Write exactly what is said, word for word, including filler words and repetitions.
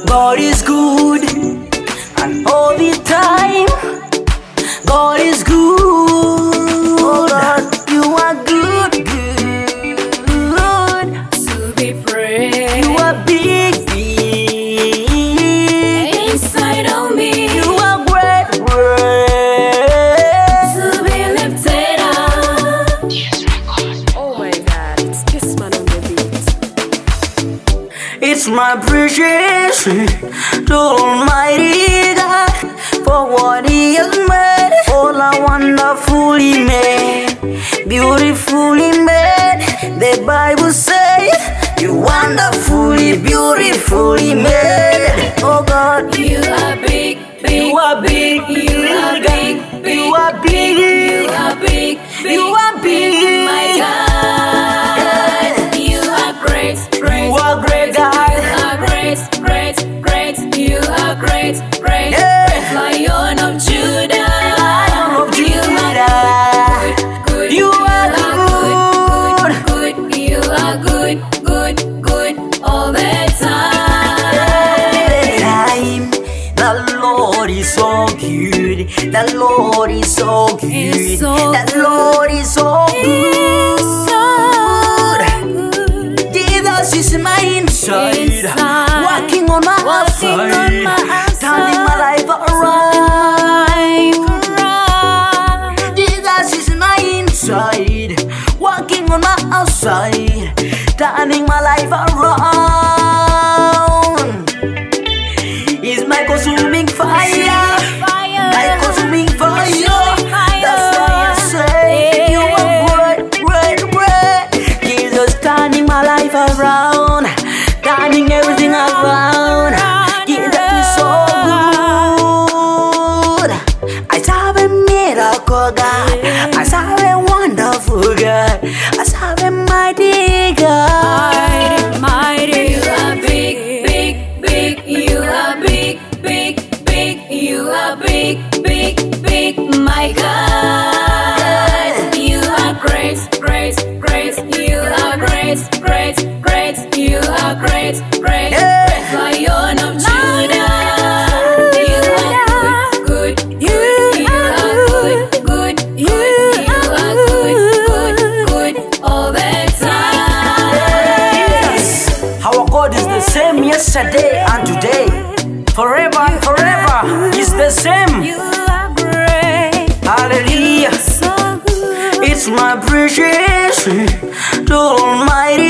God is good, and all the time, God is good. Oh God, you are good, good to be praised. You are big, big inside of me. You are great, great to be lifted up. Oh my God, it's Kiss Man on the beat. It's my appreciation to Almighty God for what He has made. All are wonderfully made, beautifully made. The Bible says you wonderfully, beautifully made. Oh God, you are big, big, you are big, you are big, big, you are big, you are big, big, you are big, my God. You are great, great, you are great, God. You are great, great, great. You are great, great, Yeah. great. Lion of Judah. Lion of You Judah. are good, good. You are good, good, good. You are good, good, good all the time. Time. The Lord is so good. The Lord is so good. He's so The Lord is so good. Jesus is my inside, Inside. working on my Working on outside, my turning my life around. Jesus is my inside, working on my outside, turning my life around. He's my consuming fire, my consuming fire. That's why I say you are great, great, great. Jesus turning my life around, turning everything around. Jesus is so good. I serve a miracle God. I serve a wonderful God. I serve a mighty God. Mighty, you are big, big, big. You are big, big, big. You are big, big, big. My God, you are great, great, great. You are great, great, great. You are great, great, great. Lion of Judah. You are good, good, good. You are good, good, good. You are good, good, good all the time. Our God is the same yesterday and today, forever and forever. He's the same. You are great, Hallelujah. so good. It's my appreciation to Almighty